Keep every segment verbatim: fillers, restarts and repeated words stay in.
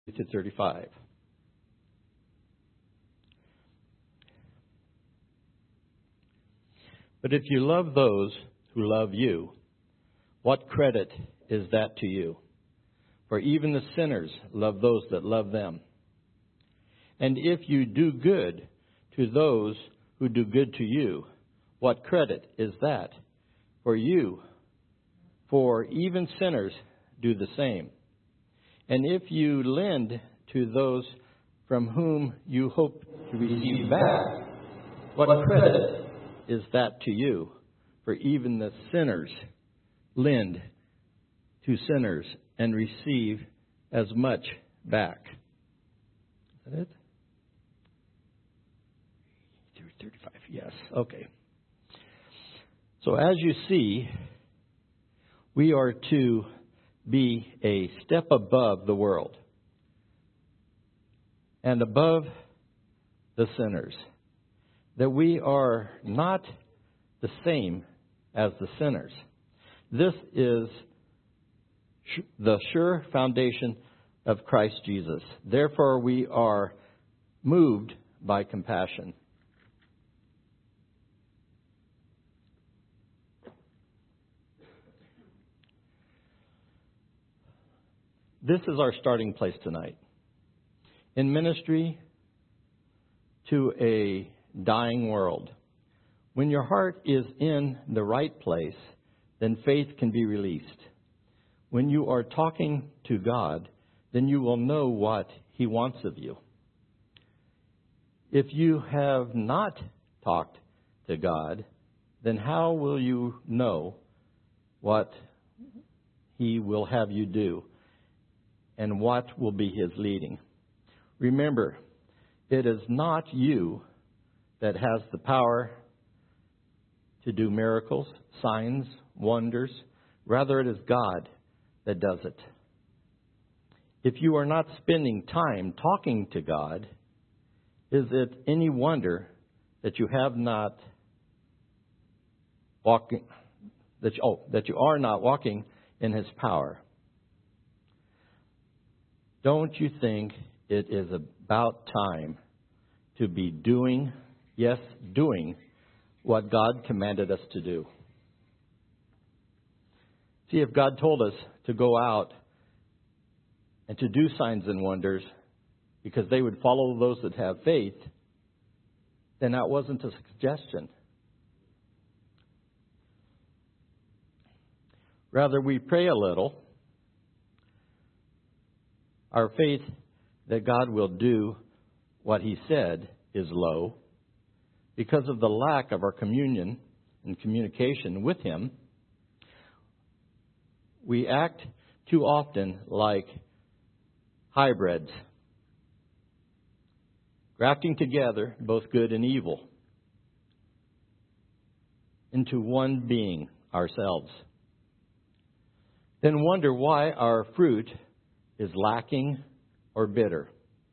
to thirty-five. But if you love those who love you, what credit is that to you? For even the sinners love those that love them. And if you do good to those who do good to you, what credit is that for you? For even sinners do the same. And if you lend to those from whom you hope to receive back, what credit is that to you? For even the sinners lend to sinners and receive as much back. Is that it? thirty-five, yes. Okay. So as you see, we are to be a step above the world and above the sinners. That we are not the same as the sinners. This is the sure foundation of Christ Jesus. Therefore, we are moved by compassion. This is our starting place tonight. In ministry to a dying world, when your heart is in the right place, then faith can be released. When you are talking to God, then you will know what He wants of you. If you have not talked to God, then how will you know what He will have you do and what will be His leading? Remember, it is not you that has the power to do miracles, signs, wonders. Rather, it is God that does it. If you are not spending time talking to God, is it any wonder that you have not walking that you, oh that you are not walking in His power? Don't you think it is about time to be doing, yes, doing what God commanded us to do? See, if God told us to go out and to do signs and wonders because they would follow those that have faith, then that wasn't a suggestion. Rather, we pray a little. Our faith that God will do what He said is low because of the lack of our communion and communication with Him. We act too often like hybrids, grafting together both good and evil into one being, ourselves. Then wonder why our fruit is lacking or bitter.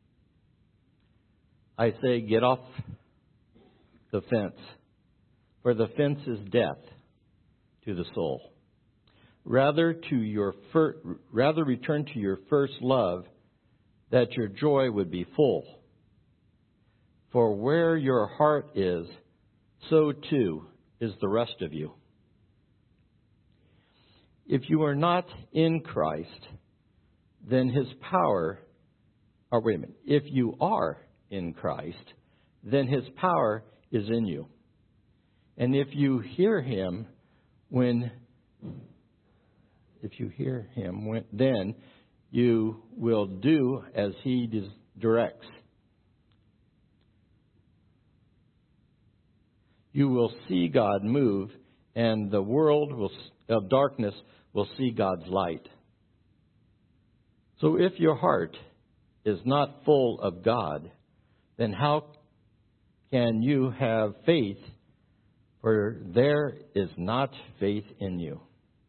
I say, get off the fence, for the fence is death to the soul. Rather to your fir- rather return to your first love, that your joy would be full. For where your heart is, so too is the rest of you. If you are not in Christ, then His power, or wait a minute, if you are in Christ, then His power is in you. And if you hear Him when, if you hear Him when, then you will do as He des- directs. You will see God move, and the world will, of darkness will see God's light. So if your heart is not full of God, then how can you have faith? For there is not faith in you.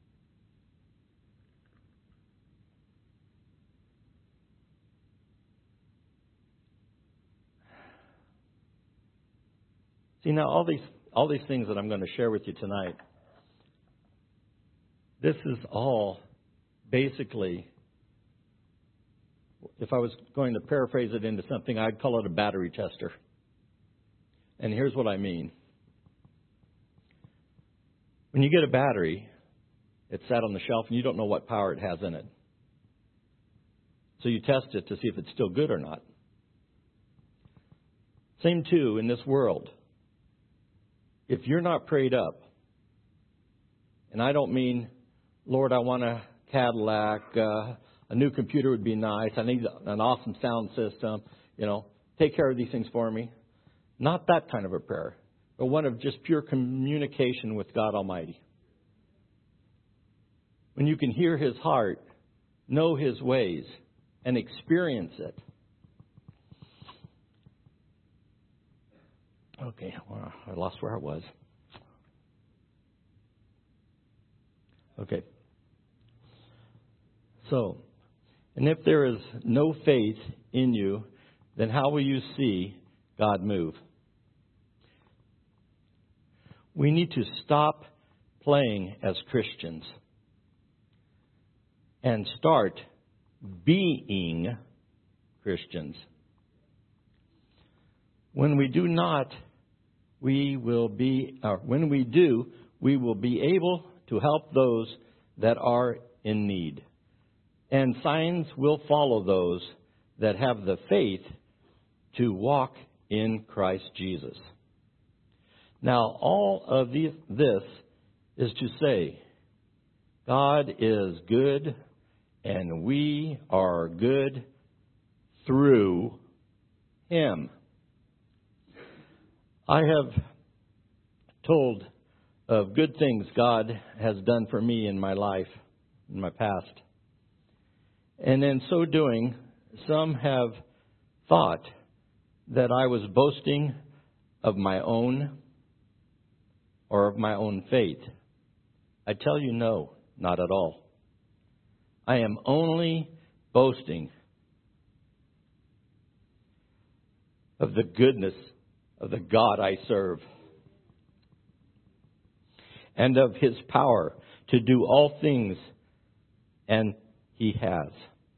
See, now all these all these things that I'm going to share with you tonight, this is all basically if I was going to paraphrase it into something, I'd call it a battery tester. And here's what I mean. When you get a battery, it's sat on the shelf and you don't know what power it has in it. So you test it to see if it's still good or not. Same too in this world. If you're not prayed up, and I don't mean, Lord, I want a Cadillac, uh, a new computer would be nice, I need an awesome sound system, you know, take care of these things for me. Not that kind of a prayer, but one of just pure communication with God Almighty. When you can hear His heart, know His ways, and experience it. Okay, well, I lost where I was. Okay. So, and if there is no faith in you, then how will you see God move? We need to stop playing as Christians and start being Christians. When we do not, we will be, or when we do, we will be able to help those that are in need. And signs will follow those that have the faith to walk in Christ Jesus. Now, all of these, this is to say, God is good, and we are good through Him. I have told of good things God has done for me in my life, in my past. And in so doing, some have thought that I was boasting of my own or of my own faith. I tell you no, not at all. I am only boasting of the goodness of the God I serve and of His power to do all things, and He has.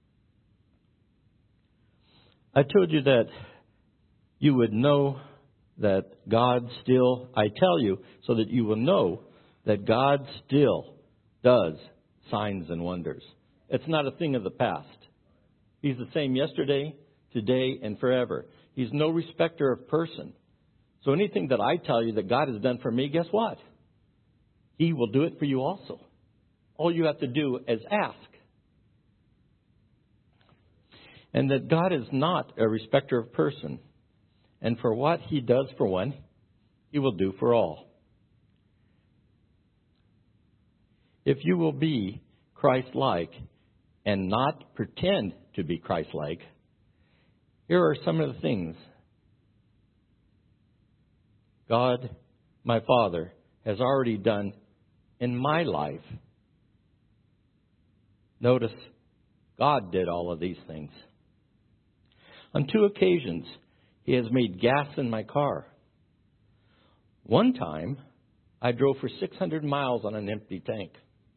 I told you that you would know that God still, I tell you, so that you will know that God still does signs and wonders. It's not a thing of the past. He's the same yesterday, today, and forever. He's no respecter of person. So anything that I tell you that God has done for me, guess what? He will do it for you also. All you have to do is ask. And that God is not a respecter of person. And for what He does for one, He will do for all. If you will be Christ-like and not pretend to be Christ-like, here are some of the things God, my Father, has already done in my life. Notice, God did all of these things. On two occasions, He has made gas in my car. One time, I drove for six hundred miles on an empty tank.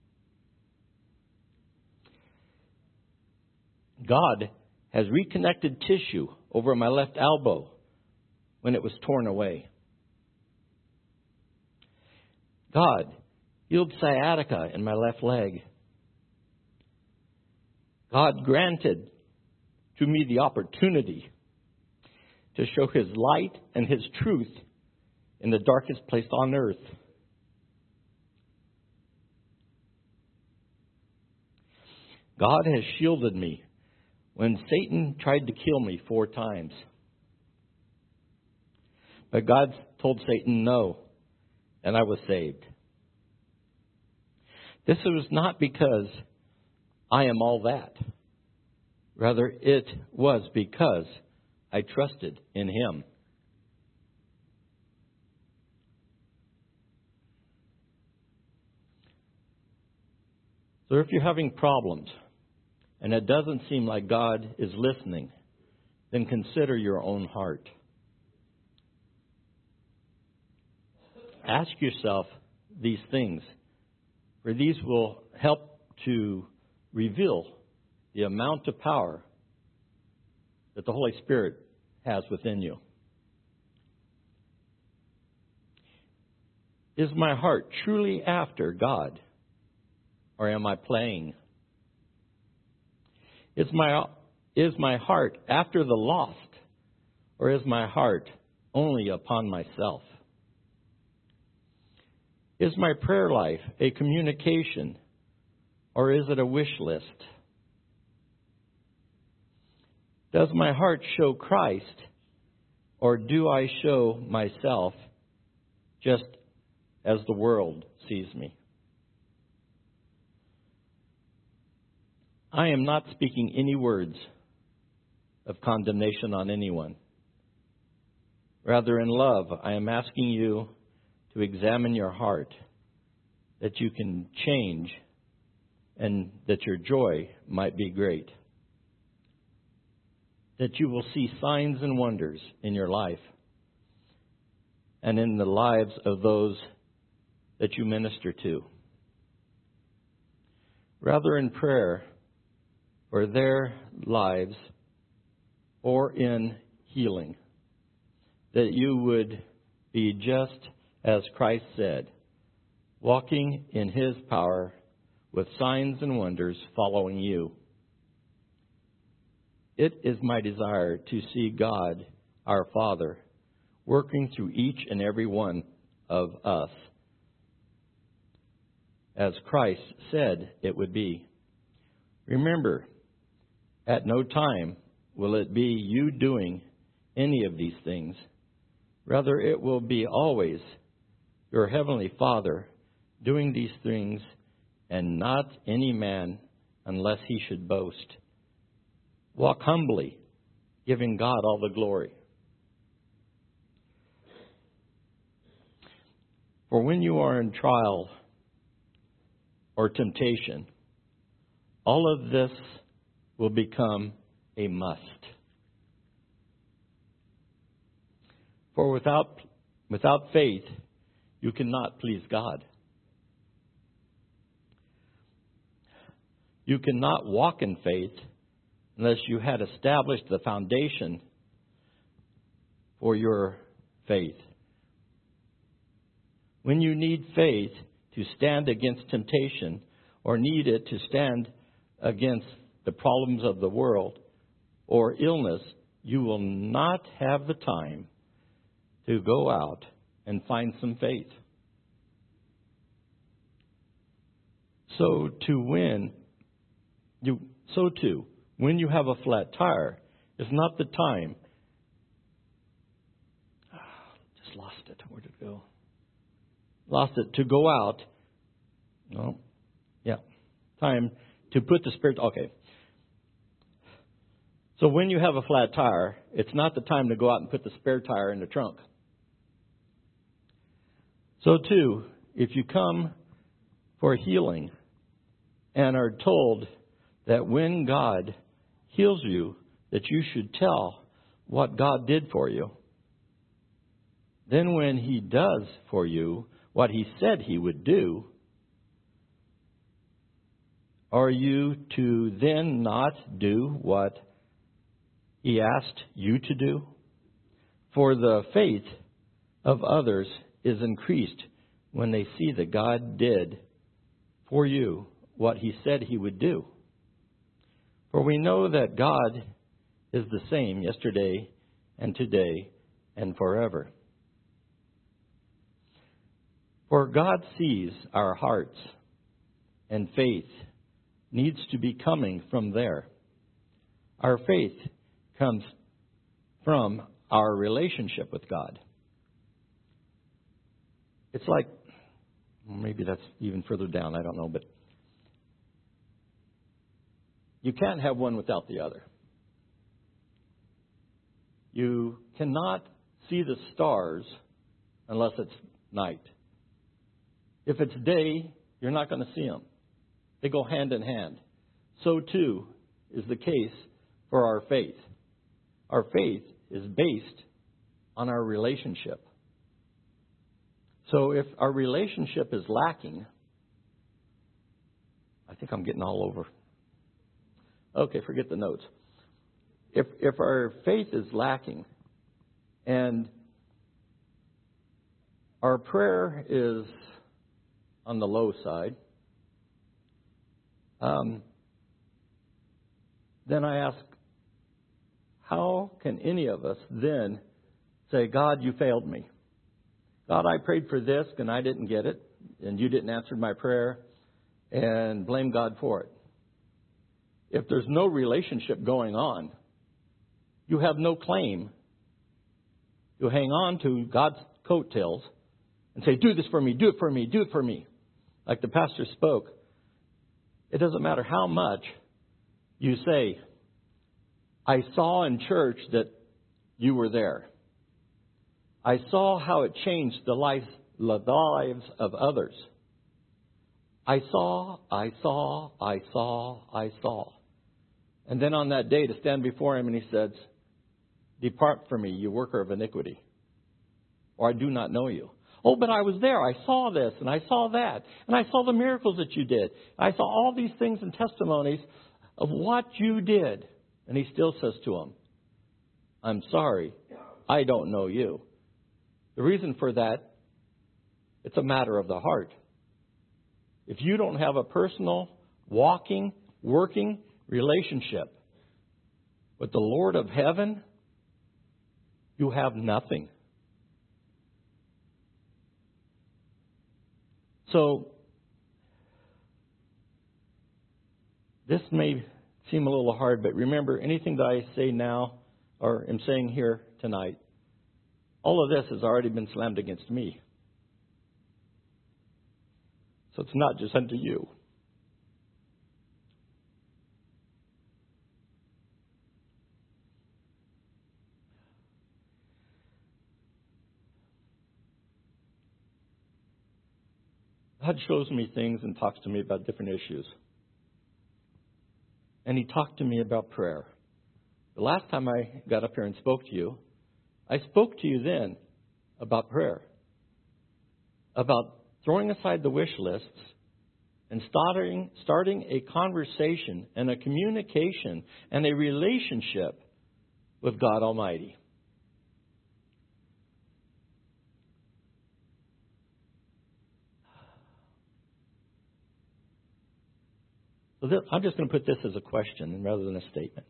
God has reconnected tissue over my left elbow when it was torn away. God healed sciatica in my left leg. God granted to me the opportunity to show His light and His truth in the darkest place on earth. God has shielded me when Satan tried to kill me four times. But God told Satan no, and I was saved. This was not because I am all that. Rather, it was because I trusted in Him. So if you're having problems and it doesn't seem like God is listening, then consider your own heart. Ask yourself these things, for these will help to reveal the amount of power that the Holy Spirit has within you. Is my heart truly after God, or am I playing? Is my, is my heart after the lost, or is my heart only upon myself? Is my prayer life a communication, or is it a wish list? Does my heart show Christ, or do I show myself just as the world sees me? I am not speaking any words of condemnation on anyone. Rather, in love, I am asking you to examine your heart, that you can change and that your joy might be great. That you will see signs and wonders in your life and in the lives of those that you minister to. Rather, in prayer for their lives or in healing, that you would be just as Christ said, walking in His power with signs and wonders following you. It is my desire to see God, our Father, working through each and every one of us, as Christ said it would be. Remember, at no time will it be you doing any of these things. Rather, it will be always your Heavenly Father doing these things, and not any man unless he should boast. Walk humbly, giving God all the glory. For when you are in trial or temptation, all of this will become a must. For without, without faith, you cannot please God. You cannot walk in faith unless you had established the foundation for your faith. When you need faith to stand against temptation, or need it to stand against the problems of the world or illness, you will not have the time to go out and find some faith. So to win, you so too, when you have a flat tire, is not the time. Oh, just lost it. Where did it go? Lost it. To go out. No. Yeah. Time to put the spirit. Okay. So when you have a flat tire, it's not the time to go out and put the spare tire in the trunk. So too, if you come for healing and are told that when God heals you, that you should tell what God did for you, then when He does for you what He said He would do, are you to then not do what He asked you to do? For the faith of others is increased when they see that God did for you what He said He would do. For we know that God is the same yesterday and today and forever. For God sees our hearts, and faith needs to be coming from there. Our faith comes from our relationship with God. It's like, maybe that's even further down, I don't know, but you can't have one without the other. You cannot see the stars unless it's night. If it's day, you're not going to see them. They go hand in hand. So too is the case for our faith. Our faith is based on our relationship. So if our relationship is lacking, I think I'm getting all over. Okay, forget the notes. if if our faith is lacking and our prayer is on the low side, um, then I ask, how can any of us then say, God, you failed me? God, I prayed for this and I didn't get it, and you didn't answer my prayer, and blame God for it. If there's no relationship going on, you have no claim to hang on to God's coattails and say, do this for me, do it for me, do it for me. Like the pastor spoke, it doesn't matter how much you say, I saw in church that you were there. I saw how it changed the lives, the lives of others. I saw, I saw, I saw, I saw. And then on that day to stand before him and he says, depart from me, you worker of iniquity. Or I do not know you. Oh, but I was there. I saw this and I saw that. And I saw the miracles that you did. I saw all these things and testimonies of what you did. And he still says to him, I'm sorry, I don't know you. The reason for that, it's a matter of the heart. If you don't have a personal, walking, working relationship with the Lord of heaven, you have nothing. So, this may seem a little hard, but remember, anything that I say now or am saying here tonight, all of this has already been slammed against me. So it's not just unto you. God shows me things and talks to me about different issues. And he talked to me about prayer. The last time I got up here and spoke to you, I spoke to you then about prayer. About throwing aside the wish lists and starting, starting a conversation and a communication and a relationship with God Almighty. So this, I'm just going to put this as a question rather than a statement.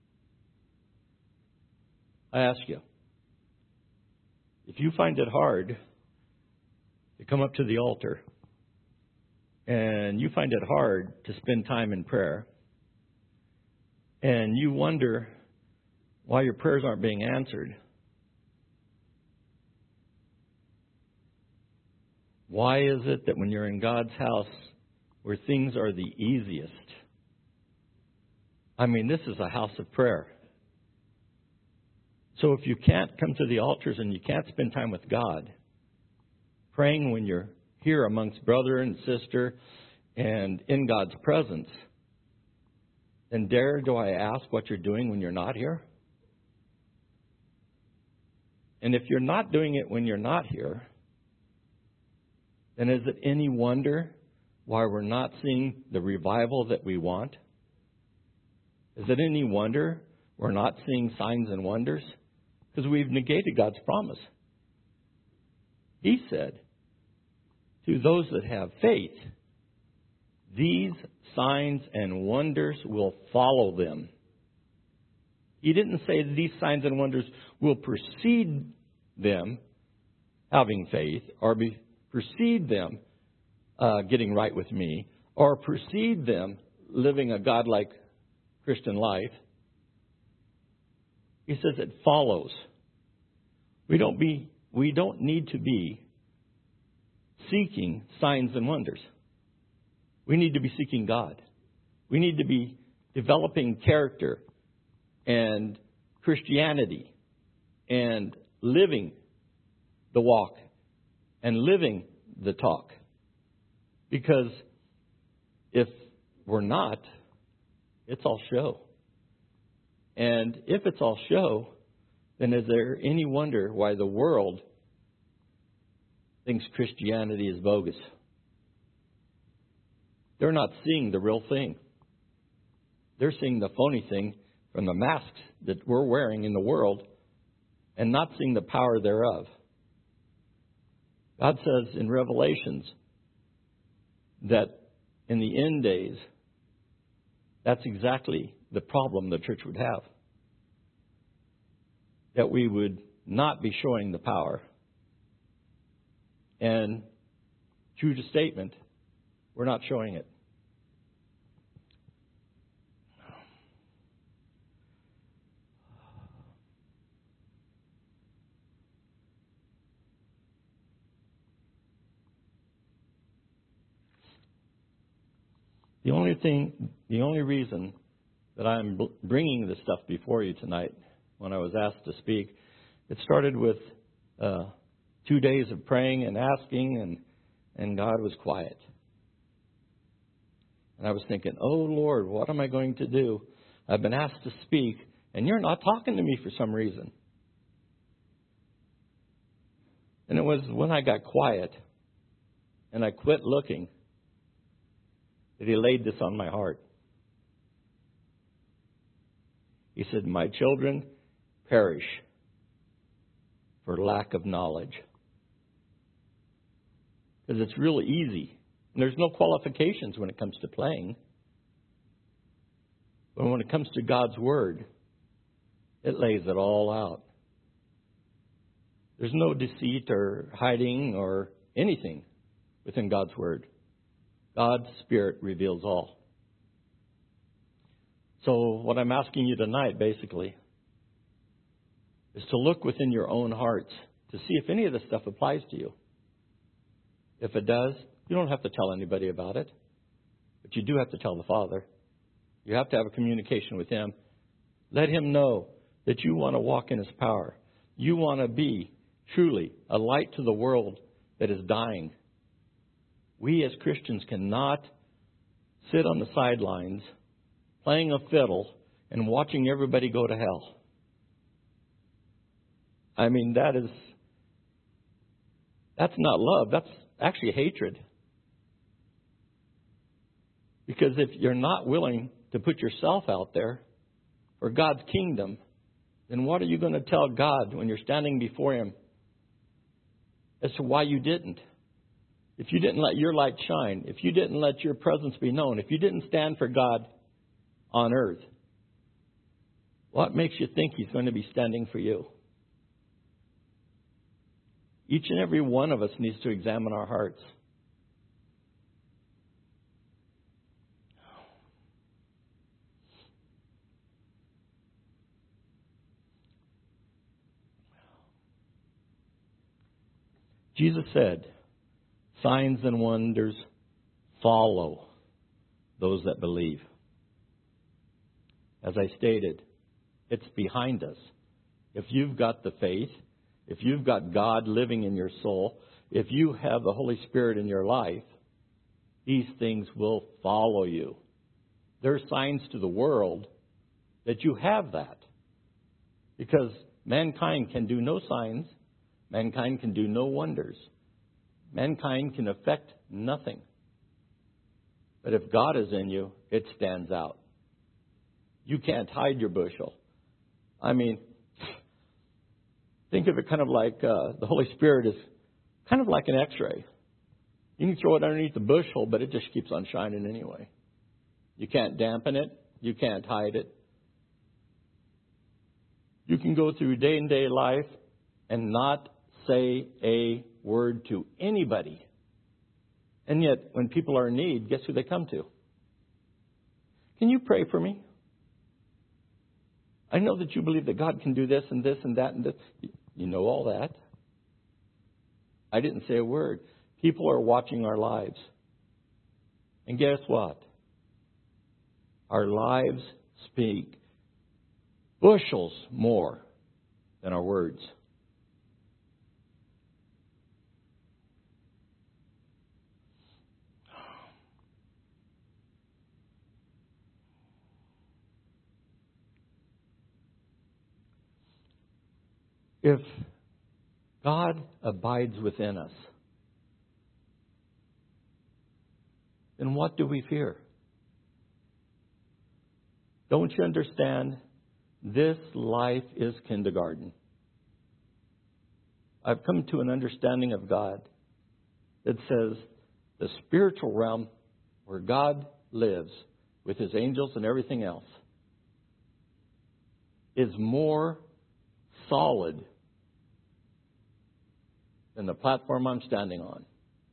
I ask you, if you find it hard to come up to the altar and you find it hard to spend time in prayer and you wonder why your prayers aren't being answered, why is it that when you're in God's house where things are the easiest, I mean, this is a house of prayer. So if you can't come to the altars and you can't spend time with God, praying when you're here amongst brother and sister and in God's presence, then dare do I ask what you're doing when you're not here? And if you're not doing it when you're not here, then is it any wonder why we're not seeing the revival that we want? Is it any wonder we're not seeing signs and wonders? Because we've negated God's promise. He said, to those that have faith, these signs and wonders will follow them. He didn't say that these signs and wonders will precede them having faith, or be, precede them uh, getting right with me, or precede them living a godlike Christian life. He says it follows. We don't be, we don't need to be seeking signs and wonders. We need to be seeking God. We need to be developing character and Christianity and living the walk and living the talk. Because if we're not, it's all show. And if it's all show, then is there any wonder why the world thinks Christianity is bogus? They're not seeing the real thing. They're seeing the phony thing from the masks that we're wearing in the world and not seeing the power thereof. God says in Revelations that in the end days, that's exactly the problem the church would have. That we would not be showing the power. And true to statement, we're not showing it. The only thing, the only reason that I'm bringing this stuff before you tonight, when I was asked to speak, it started with uh, two days of praying and asking, and and God was quiet. And I was thinking, oh Lord, what am I going to do? I've been asked to speak, and you're not talking to me for some reason. And it was when I got quiet and I quit looking that He laid this on my heart. He said, my children perish for lack of knowledge. Because it's really easy. And there's no qualifications when it comes to playing. But when it comes to God's Word, it lays it all out. There's no deceit or hiding or anything within God's Word. God's Spirit reveals all. So what I'm asking you tonight, basically, is to look within your own hearts to see if any of this stuff applies to you. If it does, you don't have to tell anybody about it. But you do have to tell the Father. You have to have a communication with Him. Let Him know that you want to walk in His power. You want to be truly a light to the world that is dying. We as Christians cannot sit on the sidelines playing a fiddle and watching everybody go to hell. I mean, that is, that's not love. That's actually hatred. Because if you're not willing to put yourself out there for God's kingdom, then what are you going to tell God when you're standing before Him as to why you didn't? If you didn't let your light shine, if you didn't let your presence be known, if you didn't stand for God on earth, what makes you think He's going to be standing for you? Each and every one of us needs to examine our hearts. Jesus said, signs and wonders follow those that believe. As I stated, it's behind us. If you've got the faith, if you've got God living in your soul, if you have the Holy Spirit in your life, these things will follow you. There are signs to the world that you have that. Because mankind can do no signs. Mankind can do no wonders. Mankind can affect nothing. But if God is in you, it stands out. You can't hide your bushel. I mean, think of it kind of like uh, the Holy Spirit is kind of like an X-ray. You can throw it underneath the bushel, but it just keeps on shining anyway. You can't dampen it. You can't hide it. You can go through day-to-day life and not say a word to anybody. And yet, when people are in need, guess who they come to? Can you pray for me? I know that you believe that God can do this and this and that and this. You know all that. I didn't say a word. People are watching our lives. And guess what? Our lives speak bushels more than our words. If God abides within us, then what do we fear? Don't you understand This life is kindergarten. I've come to an understanding of God that says the spiritual realm where God lives with His angels and everything else is more solid than the platform I'm standing on.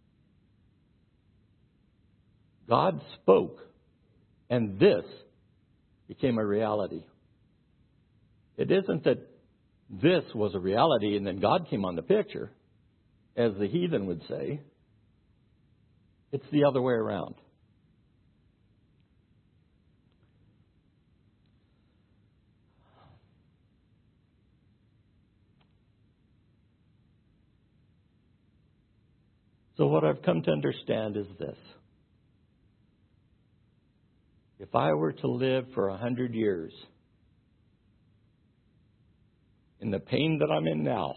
God spoke, and this became a reality. It isn't that this was a reality and then God came on the picture, as the heathen would say. It's the other way around. So what I've come to understand is this. If I were to live for a hundred years in the pain that I'm in now,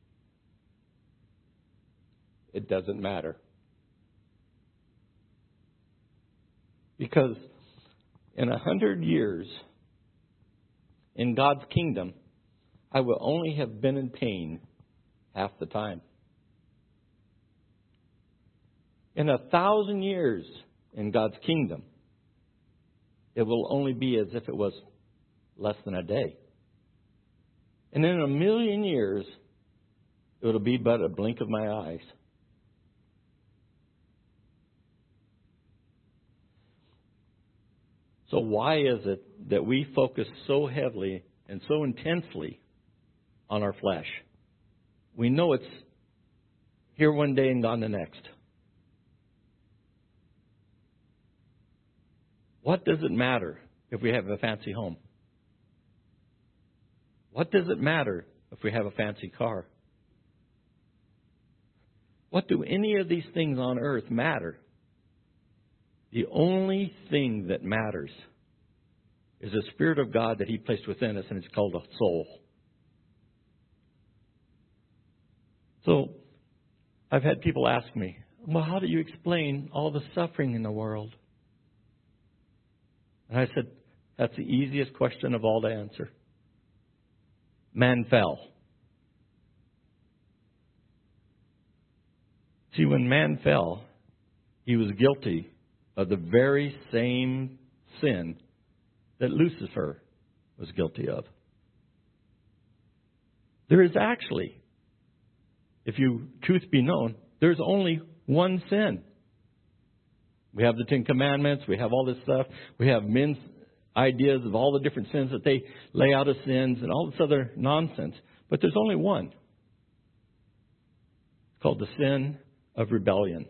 it doesn't matter. Because in a hundred years in God's kingdom, I will only have been in pain half the time. In a thousand years in God's kingdom, it will only be as if it was less than a day. And in a million years, it'll be but a blink of my eyes. So why is it that we focus so heavily and so intensely on our flesh? We know it's here one day and gone the next. What does it matter if we have a fancy home? What does it matter if we have a fancy car? What do any of these things on earth matter? The only thing that matters is the Spirit of God that He placed within us, and it's called a soul. So I've had people ask me, well, how do you explain all the suffering in the world? And I said, that's the easiest question of all to answer. Man fell. See, when man fell, he was guilty of the very same sin that Lucifer was guilty of. There is actually, if you truth be known, there's only one sin. We have the Ten Commandments. We have all this stuff. We have men's ideas of all the different sins that they lay out as sins and all this other nonsense. But there's only one. It's called the sin of rebellion.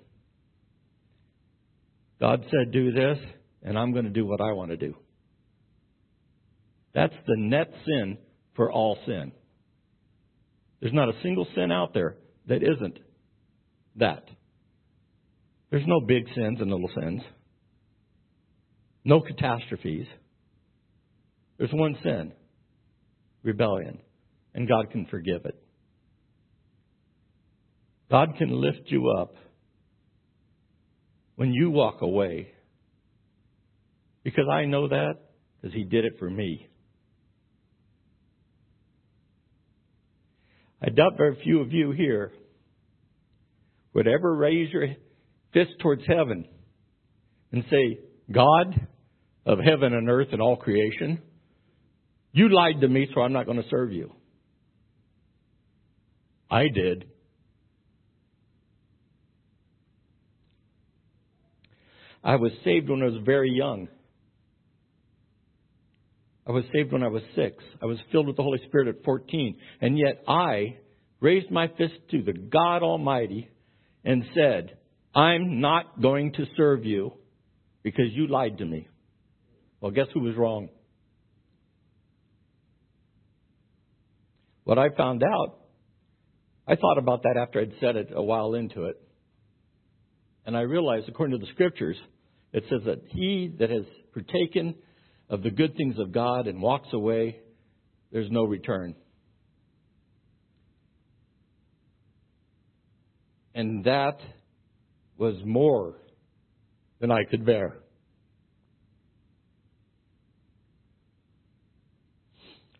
God said, do this, and I'm going to do what I want to do. That's the net sin for all sin. There's not a single sin out there that isn't that. There's no big sins and little sins. No catastrophes. There's one sin, rebellion, and God can forgive it. God can lift you up when you walk away, because I know that because He did it for me. I doubt very few of you here would ever raise your fist towards heaven and say, God of heaven and earth and all creation, you lied to me, so I'm not going to serve you. I did. I was saved when I was very young. I was saved when I was six. I was filled with the Holy Spirit at fourteen. And yet I raised my fist to the God Almighty and said, I'm not going to serve you because you lied to me. Well, guess who was wrong? What I found out, I thought about that after I'd said it a while into it. And I realized, according to the Scriptures, it says that he that has partaken of the good things of God and walks away, there's no return. And that was more than I could bear.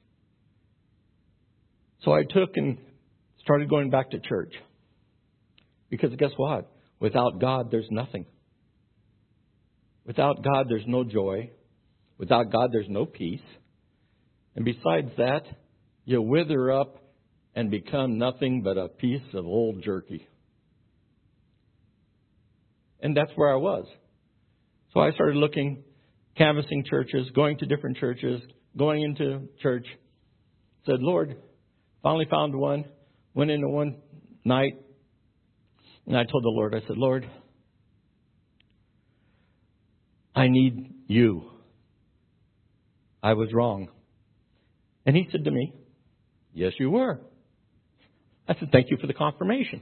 So I took and started going back to church. Because guess what? Without God, there's nothing. Without God, there's no joy. Without God, there's no peace. And besides that, you wither up and become nothing but a piece of old jerky. And that's where I was. So I started looking, canvassing churches, going to different churches, going into church. Said, Lord, finally found one. Went into one night. And I told the Lord, I said, Lord, I need you. I was wrong. And he said to me, yes, you were. I said, thank you for the confirmation.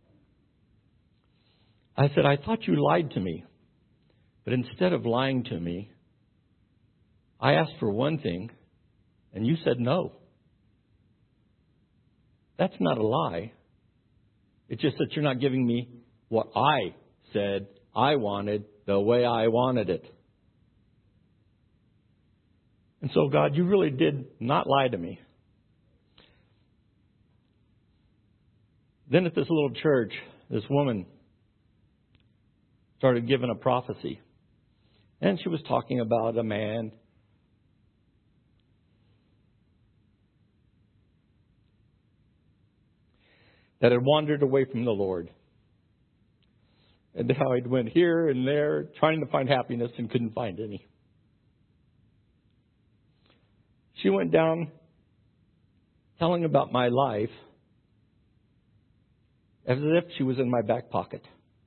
I said, I thought you lied to me. But instead of lying to me, I asked for one thing, and you said no. That's not a lie. It's just that you're not giving me what I said I wanted the way I wanted it. And so, God, you really did not lie to me. Then at this little church, this woman started giving a prophecy. And she was talking about a man that had wandered away from the Lord. And how he'd went here and there trying to find happiness and couldn't find any. She went down telling about my life as if she was in my back pocket.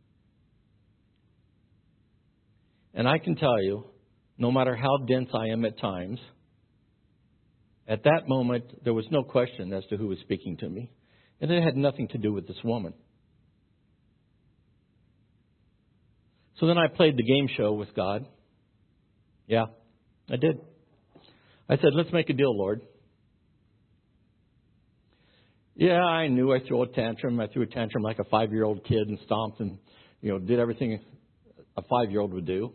And I can tell you, no matter how dense I am at times, at that moment, there was no question as to who was speaking to me. And it had nothing to do with this woman. So then I played the game show with God. Yeah, I did. I said, let's make a deal, Lord. Yeah, I knew I threw a tantrum. I threw a tantrum like a five-year-old kid and stomped and, you know, did everything a five-year-old would do.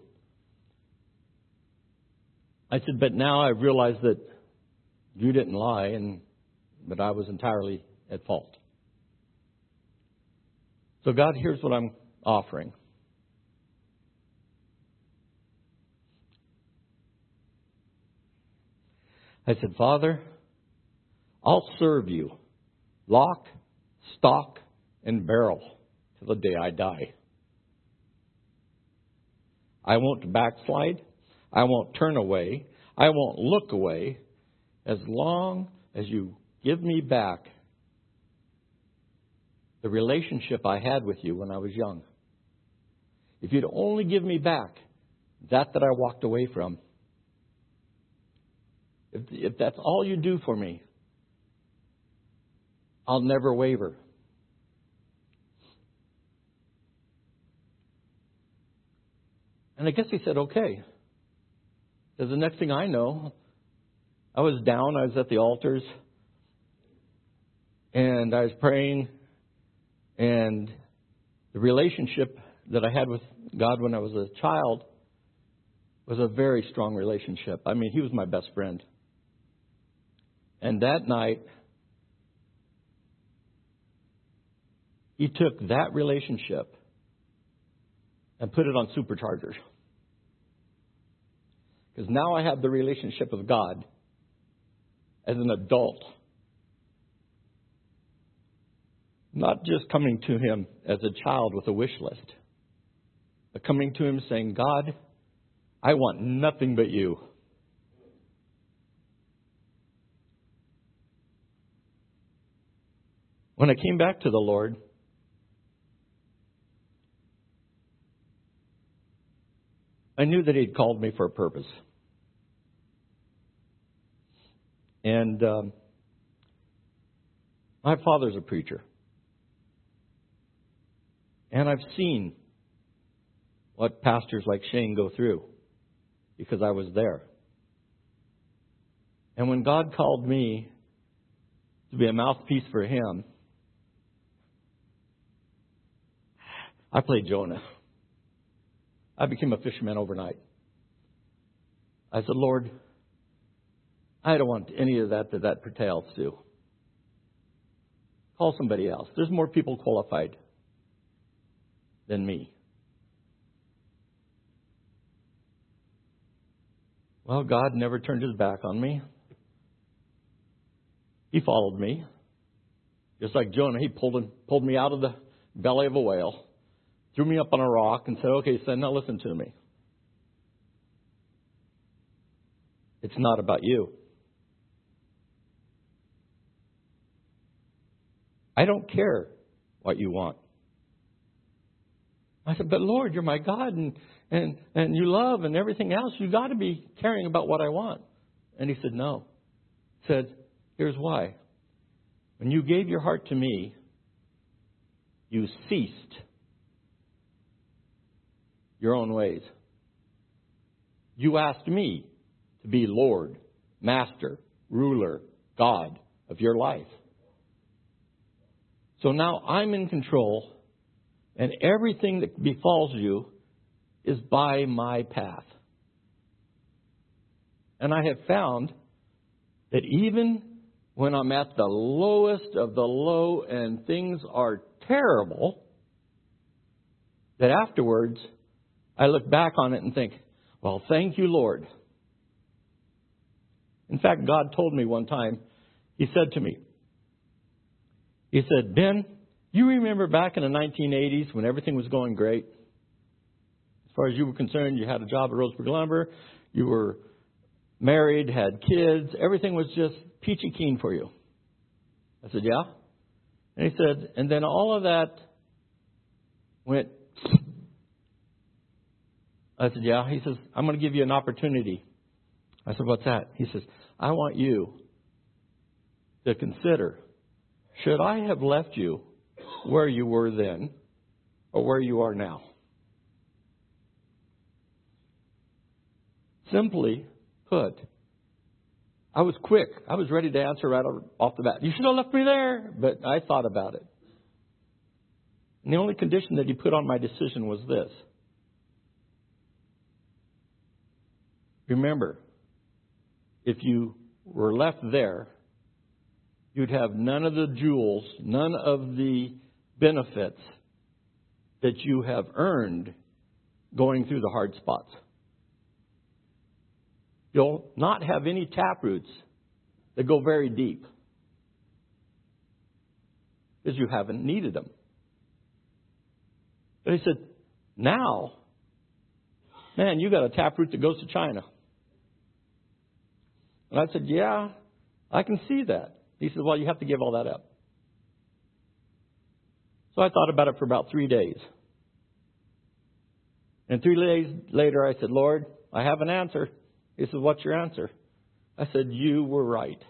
I said, but now I've realized that you didn't lie and that I was entirely at fault. So God, here's what I'm offering. I said, Father, I'll serve you, lock, stock, and barrel till the day I die. I won't backslide. I won't turn away. I won't look away as long as you give me back the relationship I had with you when I was young. If you'd only give me back that that I walked away from, if, if that's all you do for me, I'll never waver. And I guess he said, okay. Because the next thing I know, I was down, I was at the altars, and I was praying, and the relationship that I had with God when I was a child was a very strong relationship. I mean, he was my best friend. And that night, he took that relationship and put it on superchargers. Because now I have the relationship with God as an adult. Not just coming to him as a child with a wish list, but coming to him saying, God, I want nothing but you. When I came back to the Lord, I knew that he'd called me for a purpose. And um, my father's a preacher. And I've seen what pastors like Shane go through because I was there. And when God called me to be a mouthpiece for him, I played Jonah. I became a fisherman overnight. I said, Lord, I don't want any of that that that pertains to. Call somebody else. There's more people qualified than me. Well, God never turned his back on me. He followed me. Just like Jonah, he pulled, him, pulled me out of the belly of a whale, threw me up on a rock, and said, okay, son, now listen to me. It's not about you. I don't care what you want. I said, but Lord, you're my God, and, and, and you love and everything else. You got to be caring about what I want. And he said, no. He said, here's why. When you gave your heart to me, you ceased your own ways. You asked me to be Lord, Master, Ruler, God of your life. So now I'm in control, and everything that befalls you is by my path. And I have found that even when I'm at the lowest of the low and things are terrible, that afterwards I look back on it and think, well, thank you, Lord. In fact, God told me one time, he said to me, he said, Ben, you remember back in the nineteen eighties when everything was going great? As far as you were concerned, you had a job at Roseburg Lumber, you were married, had kids, everything was just peachy keen for you. I said, yeah. And he said, and then all of that went, I said, yeah. He says, I'm going to give you an opportunity. I said, what's that? He says, I want you to consider, should I have left you where you were then or where you are now? Simply put, I was quick. I was ready to answer right off the bat. You should have left me there. But I thought about it. And the only condition that he put on my decision was this. Remember, if you were left there, you'd have none of the jewels, none of the benefits that you have earned going through the hard spots. You'll not have any taproots that go very deep because you haven't needed them. But he said, now, man, you got a taproot that goes to China. And I said, yeah, I can see that. He said, well, you have to give all that up. So I thought about it for about three days. And three days later, I said, Lord, I have an answer. He said, what's your answer? I said, you were right.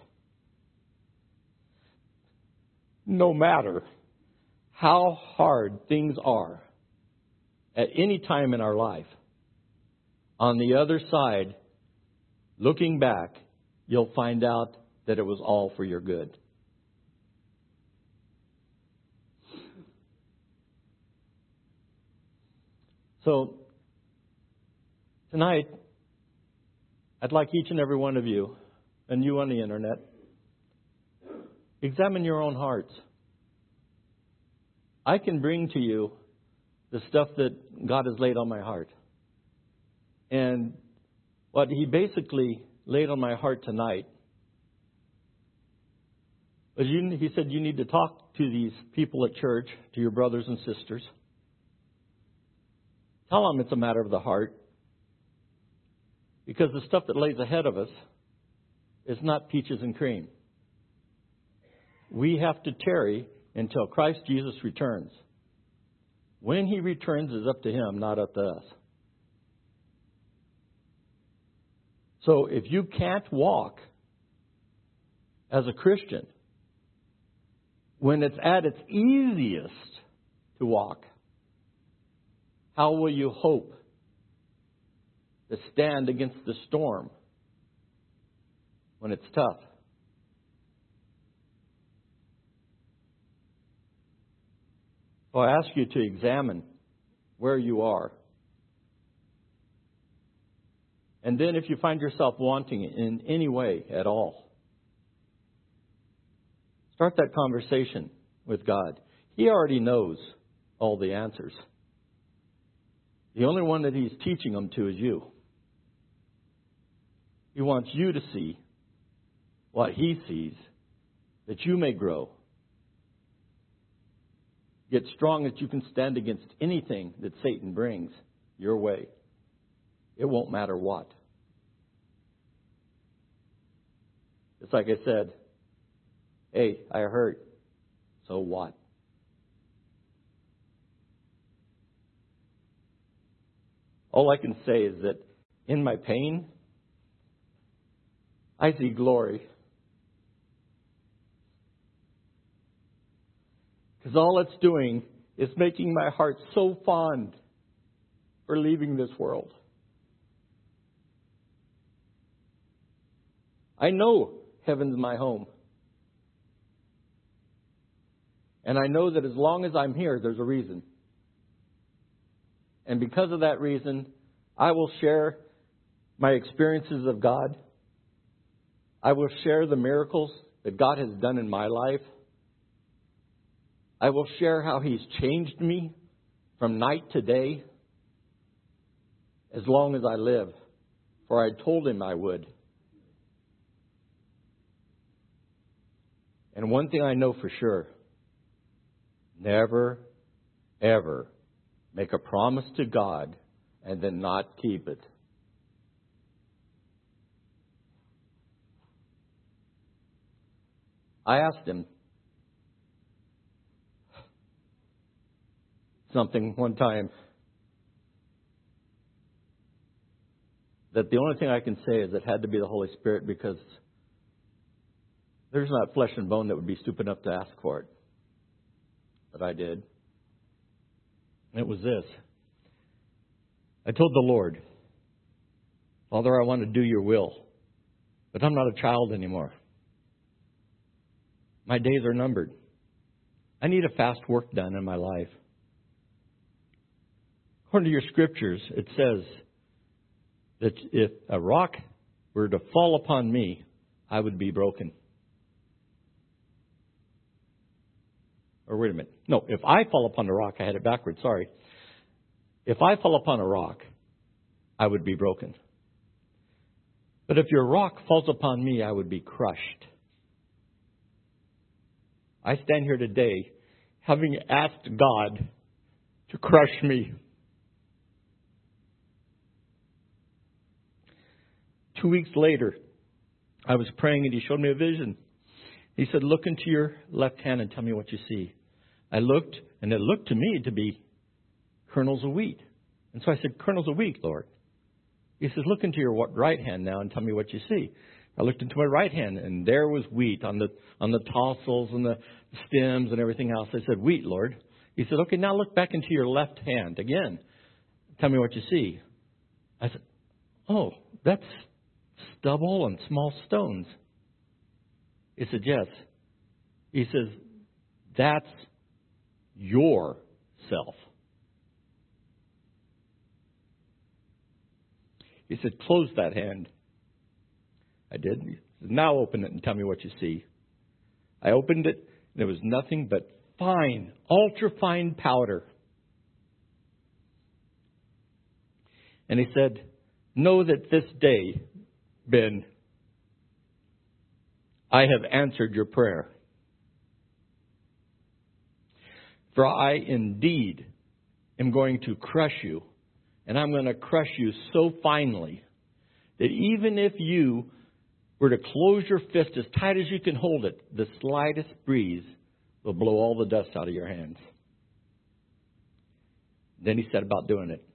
No matter how hard things are at any time in our life, on the other side, looking back, you'll find out that it was all for your good. So, tonight, I'd like each and every one of you, and you on the internet, examine your own hearts. I can bring to you the stuff that God has laid on my heart. And what He basically laid on my heart tonight was you, He said you need to talk to these people at church, to your brothers and sisters. Tell them it's a matter of the heart. Because the stuff that lays ahead of us is not peaches and cream. We have to tarry until Christ Jesus returns. When He returns is up to Him, not up to us. So if you can't walk as a Christian when it's at its easiest to walk, how will you hope to stand against the storm when it's tough? So I ask you to examine where you are. And then if you find yourself wanting in any way at all, start that conversation with God. He already knows all the answers. The only one that He's teaching them to is you. He wants you to see what He sees, that you may grow. Get strong that you can stand against anything that Satan brings your way. It won't matter what. It's like I said, hey, I hurt. So what? All I can say is that in my pain, I see glory. Because all it's doing is making my heart so fond for leaving this world. I know heaven's my home. And I know that as long as I'm here, there's a reason. And because of that reason, I will share my experiences of God. I will share the miracles that God has done in my life. I will share how He's changed me from night to day as long as I live. For I told Him I would. And one thing I know for sure, never, ever make a promise to God and then not keep it. I asked Him something one time that the only thing I can say is it had to be the Holy Spirit, because there's not flesh and bone that would be stupid enough to ask for it. But I did. And it was this. I told the Lord, Father, I want to do your will, but I'm not a child anymore. My days are numbered. I need a fast work done in my life. According to your scriptures, it says that if a rock were to fall upon me, I would be broken. Or wait a minute. No, if I fall upon a rock, I had it backwards, sorry. If I fall upon a rock, I would be broken. But if your rock falls upon me, I would be crushed. I stand here today having asked God to crush me. Two weeks later, I was praying and He showed me a vision. He said, look into your left hand and tell me what you see. I looked, and it looked to me to be kernels of wheat. And so I said, kernels of wheat, Lord. He says, look into your right hand now and tell me what you see. I looked into my right hand, and there was wheat on the on the tassels and the stems and everything else. I said, wheat, Lord. He said, okay, now look back into your left hand again. Tell me what you see. I said, oh, that's stubble and small stones. He said, yes. He says, that's your self. He said, close that hand. I did. He said, now open it and tell me what you see. I opened it, and it was nothing but fine, ultra-fine powder. And he said, know that this day, Ben, I have answered your prayer. For I indeed am going to crush you, and I'm going to crush you so finely that even if you were to close your fist as tight as you can hold it, the slightest breeze will blow all the dust out of your hands. Then he said about doing it.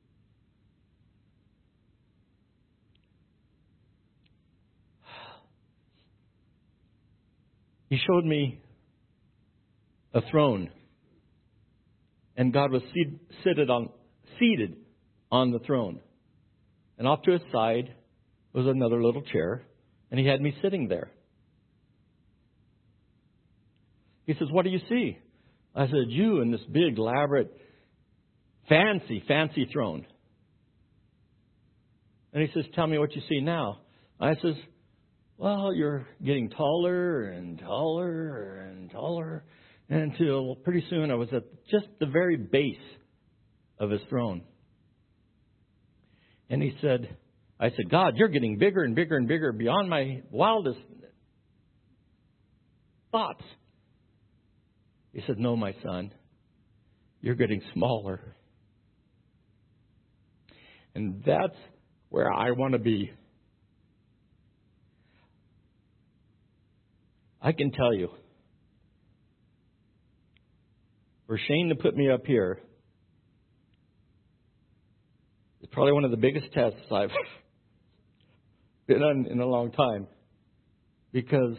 He showed me a throne, and God was seated, seated on seated on the throne. And off to his side was another little chair, and he had me sitting there. He says, what do you see? I said, you in this big, elaborate, fancy, fancy throne. And he says, tell me what you see now. I says, well, you're getting taller and taller and taller. And until pretty soon I was at just the very base of his throne. And he said, I said, God, you're getting bigger and bigger and bigger beyond my wildest thoughts. He said, no, my son, you're getting smaller. And that's where I want to be. I can tell you, for Shane to put me up here is probably one of the biggest tests I've been on in a long time. Because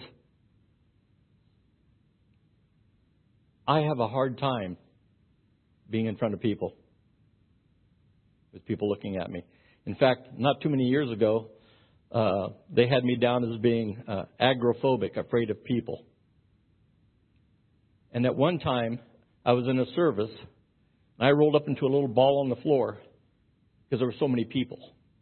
I have a hard time being in front of people, with people looking at me. In fact, not too many years ago, uh, they had me down as being uh, agoraphobic, afraid of people. And at one time, I was in a service, and I rolled up into a little ball on the floor because there were so many people.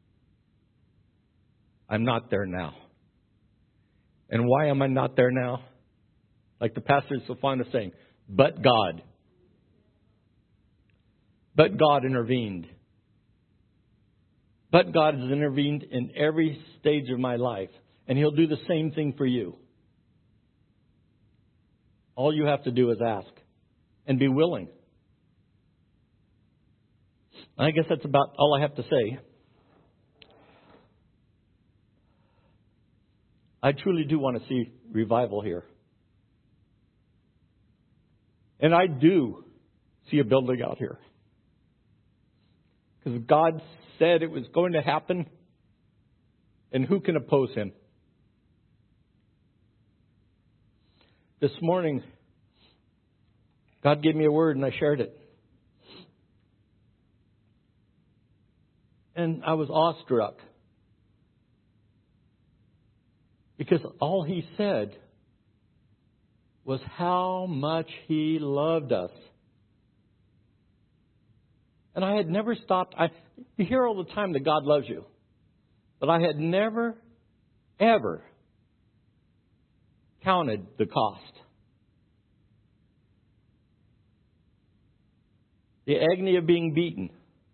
I'm not there now. And why am I not there now? Like the pastor is so fond of saying, but God. But God intervened. But God has intervened in every stage of my life. And He'll do the same thing for you. All you have to do is ask. And be willing. I guess that's about all I have to say. I truly do want to see revival here. And I do see a building out here. Because God said it was going to happen. And who can oppose Him? This morning, God gave me a word and I shared it. And I was awestruck. Because all He said was how much He loved us. And I had never stopped. I, you hear all the time that God loves you. But I had never, ever counted the cost. The agony of being beaten.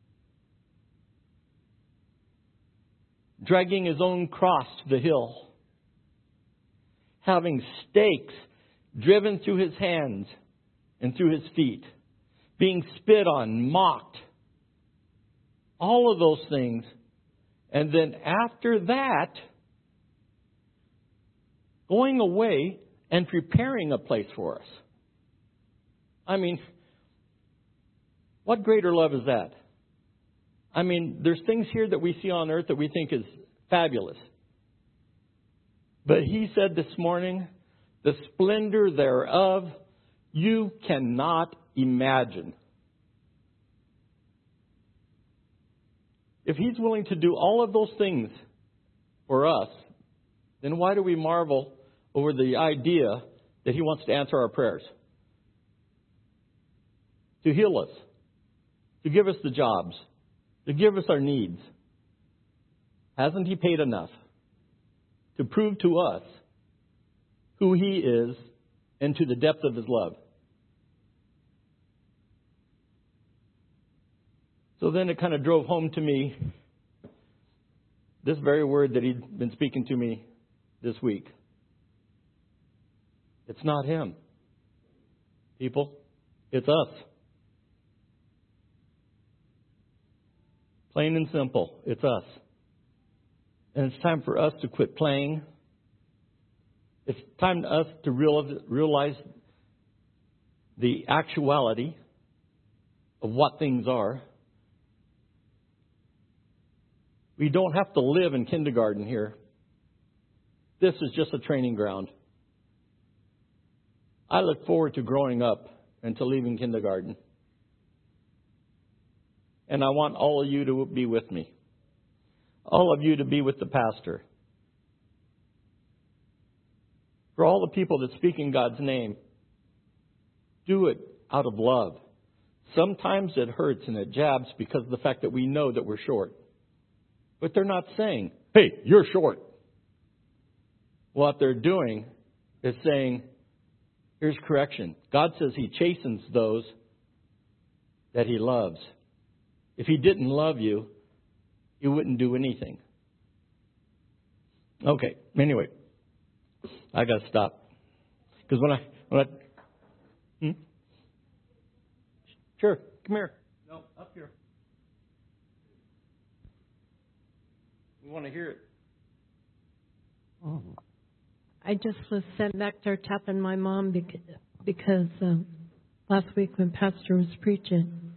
Dragging His own cross to the hill. Having stakes driven through His hands and through His feet. Being spit on, mocked. All of those things. And then after that, going away and preparing a place for us. I mean, what greater love is that? I mean, there's things here that we see on earth that we think is fabulous. But He said this morning, the splendor thereof you cannot imagine. If He's willing to do all of those things for us, then why do we marvel over the idea that He wants to answer our prayers? To heal us. To give us the jobs. To give us our needs. Hasn't He paid enough to prove to us who He is and to the depth of His love? So then it kind of drove home to me this very word that He'd been speaking to me this week. It's not Him. People, it's us. Plain and simple, it's us. And it's time for us to quit playing. It's time for us to realize the actuality of what things are. We don't have to live in kindergarten here. This is just a training ground. I look forward to growing up and to leaving kindergarten. And I want all of you to be with me. All of you to be with the pastor. For all the people that speak in God's name, do it out of love. Sometimes it hurts and it jabs because of the fact that we know that we're short. But they're not saying, hey, you're short. What they're doing is saying, Here's correction. God says He chastens those that He loves. If He didn't love you, He wouldn't do anything. Okay, anyway, I got to stop. Because when I, when I, hmm? Sure, come here. No, up here. We want to hear it. Oh. I just was sent back there tapping my mom because, because um, last week when Pastor was preaching,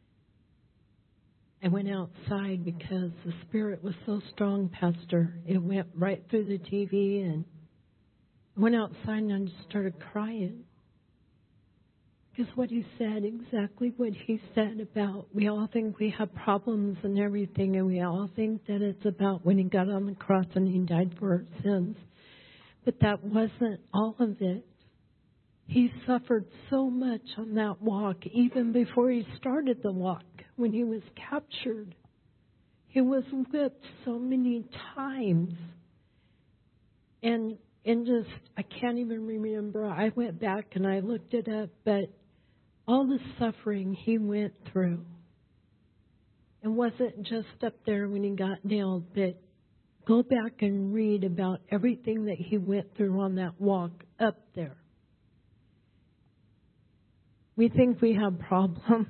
I went outside because the Spirit was so strong, Pastor. It went right through the T V, and I went outside and I just started crying. Because what he said, exactly what he said about we all think we have problems and everything, and we all think that it's about when he got on the cross and he died for our sins. But that wasn't all of it. He suffered so much on that walk, even before he started the walk, when he was captured. He was whipped so many times. And and just, I can't even remember. I went back and I looked it up, but all the suffering he went through. It wasn't just up there when he got nailed, but go back and read about everything that he went through on that walk up there. We think we have problems.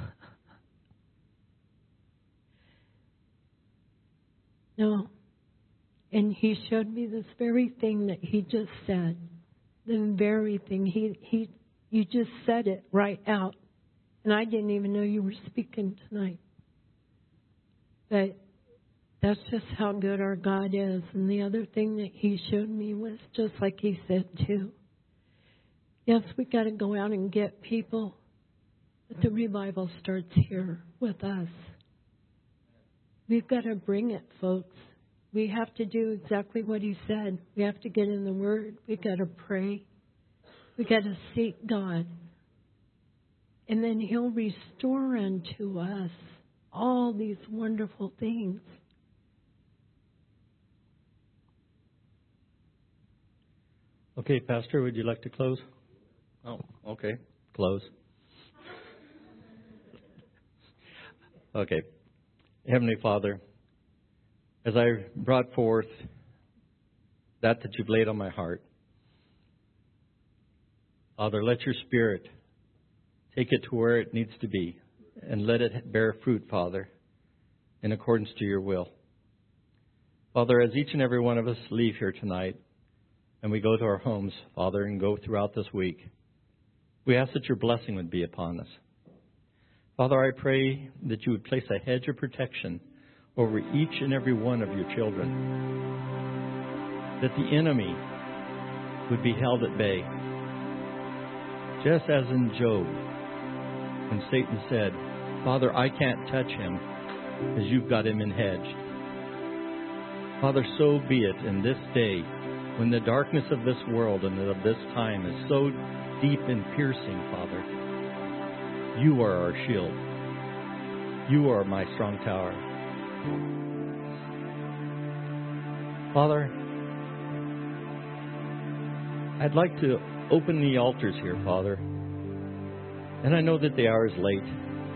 No. And he showed me this very thing that he just said. The very thing. He, he, you just said it right out. And I didn't even know you were speaking tonight. But that's just how good our God is. And the other thing that he showed me was just like he said too. Yes, we got to go out and get people. But the revival starts here with us. We've got to bring it, folks. We have to do exactly what he said. We have to get in the Word. We got to pray. We got to seek God. And then he'll restore unto us all these wonderful things. Okay, Pastor, would you like to close? Oh, okay. Close. Okay. Heavenly Father, as I brought forth that that you've laid on my heart, Father, let your Spirit take it to where it needs to be and let it bear fruit, Father, in accordance to your will. Father, as each and every one of us leave here tonight and we go to our homes, Father, and go throughout this week, we ask that your blessing would be upon us. Father, I pray that you would place a hedge of protection over each and every one of your children, that the enemy would be held at bay. Just as in Job, when Satan said, Father, I can't touch him because you've got him enhedged. Father, so be it in this day when the darkness of this world and of this time is so deep and piercing, Father. You are our shield. You are my strong tower. Father, I'd like to open the altars here, Father. And I know that the hour is late.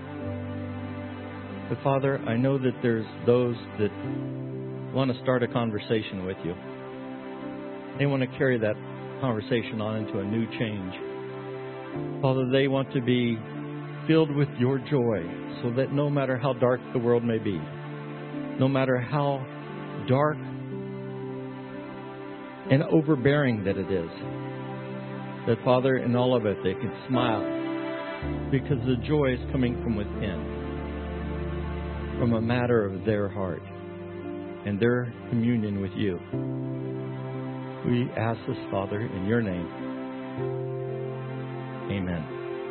But Father, I know that there's those that want to start a conversation with you. They want to carry that conversation on into a new change. Father, they want to be filled with your joy so that no matter how dark the world may be, no matter how dark and overbearing that it is, that, Father, in all of it, they can smile because the joy is coming from within, from a matter of their heart and their communion with you. We ask this, Father, in your name. Amen.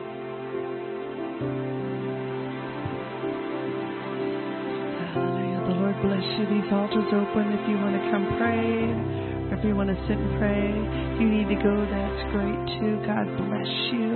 Hallelujah. The Lord bless you. These altars are open if you want to come pray, or if you want to sit and pray. If you need to go, that's great too. God bless you.